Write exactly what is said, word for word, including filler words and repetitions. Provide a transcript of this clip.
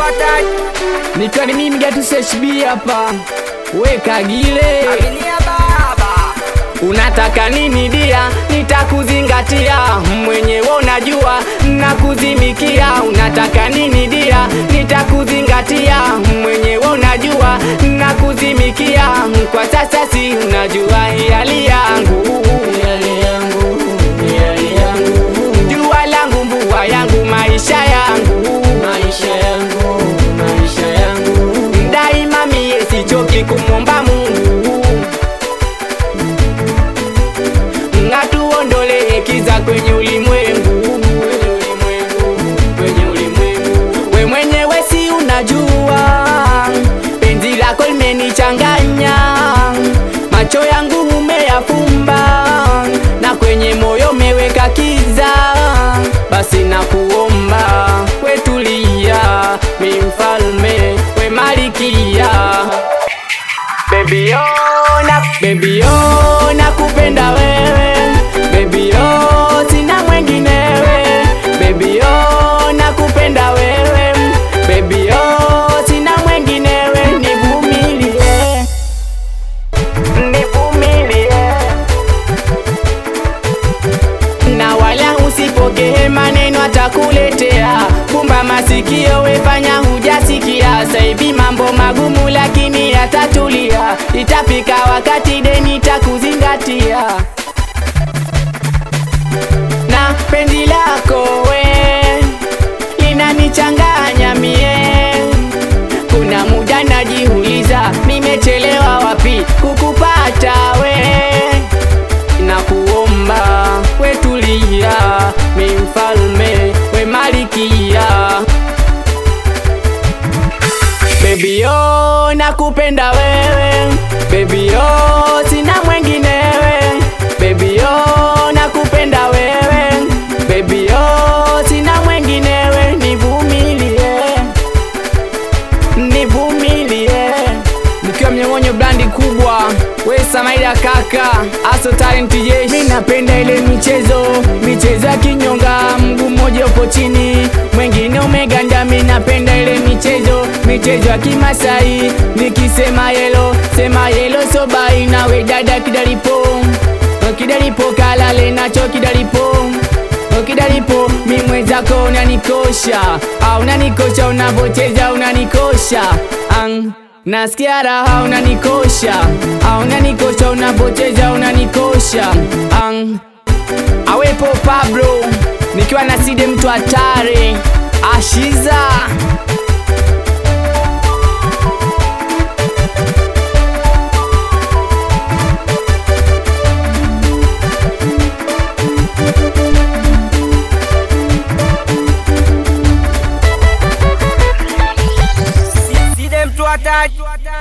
hatari. Nikiwa ni mimi Gatu C H B hapa. Weka gile Aminia baba. unataka nini dia, nitakuzingatia mwenyewe unajua nakuzimikia. Unataka nini dia, nitakuzingatia mwenyewe unajua nakuzimikia. Kwa sasa si unajua hali yangu, hali yangu, hali yangu, jua langu, mvua yangu, maisha yangu, maisha yangu, maisha yangu. Daima mie sichoki kumwomba Mungu ngatuondole kiza kwenye ulimwengu, kwenye ulimwengu, kwenye ulimwengu. We mwenyewe si unajua penzi lako limenichanganya, macho yangu umeyafumba na kwenye moyo umeweka kiza. Basi nakuomba we tulia, mi mfalme we malikia. Baby oh, na, baby oh, nakupenda wewe. Baby oh, sina mwenginewe. Baby oh, nakupenda wewe. Baby oh, sina mwenginewe. Nivumilie, nivumilie, na wala usipokee maneno atakuletea. Kumba masikio wefanya hujasikia. Saivi mambo magumu lakini yatatulia. Itafika wakati deni takuzingatia. Na penzi lako we linanichanganya mie. Kuna muda najiuliza nimechelewa wapi kukupata we. Nakuomba we tulia, mi mfalme we malikia. Baby oh, nakupenda wewe. Baby oh, sina mwenginewe. Baby oh, nakupenda wewe. Baby oh, sina mwenginewe. Nivumilie, nivumilie. Nikiwa mnyongonyo blandi kubwa, we Samaida kaka, Aso Talent jeshi. Mimi napenda ile michezo, michezo ya kinyonga, mguu mmoja upo chini, mwingine umeganda. Mimi napenda ile michezo, michezo ya Kimasai. Nikisema yelo, sema yelo sobai. Na we dada kidalipo, kidalipo kalale nacho kidalipo, kidalipo. Mimi mwenzako unanikosha, au unanikosha unavocheza unanikosha. Ang nasikia raha unanikosha, au unanikosha unapocheza unanikosha. Ang awepo Pablo nikiwa na Side mtu hatari Ashiza. Side mtu hatari.